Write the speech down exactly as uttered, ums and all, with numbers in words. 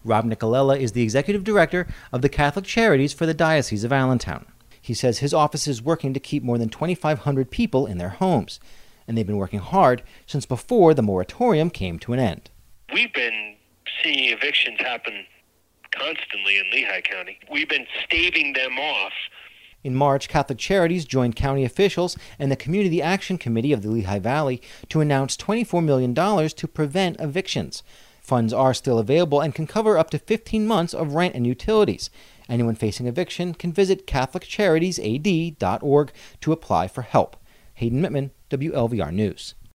Rob Nicolella is the executive director of the Catholic Charities for the Diocese of Allentown. He says his office is working to keep more than twenty-five hundred people in their homes, and they've been working hard since before the moratorium came to an end. We've been seeing evictions happen constantly in Lehigh County. We've been staving them off. In March, Catholic Charities joined county officials and the Community Action Committee of the Lehigh Valley to announce twenty-four million dollars to prevent evictions. Funds are still available and can cover up to fifteen months of rent and utilities. Anyone facing eviction can visit catholic charities a d dot org to apply for help. Hayden Mittman, W L V R News.